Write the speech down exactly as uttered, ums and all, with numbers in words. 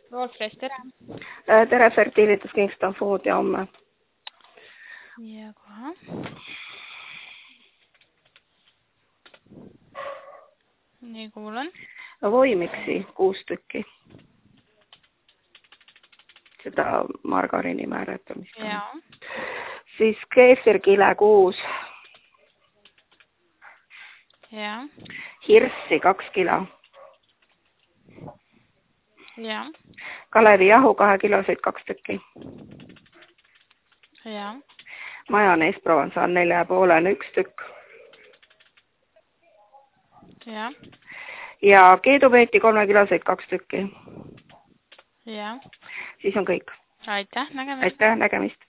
Wolfres, tere. Tere, Fertilitas Kingston Food ja homme. Ja kohe. Nii kuulen. Voimiksi kuus tükki. Seda margariini määratamist. Jaa. Siis keefirkile kuus. Jaa. Hirssi kaks kilo. Jaa. Kalevi jahu kahe kiloseid kaks tükki. Jaa. Majonees Provençal nelja ja poolene üks tükk. Jaa. Ja keedupeeti kolme kiloseid kaks tükki. Jaa. Siis on kõik. Aitäh, nägemist. Aitäh, nägemist.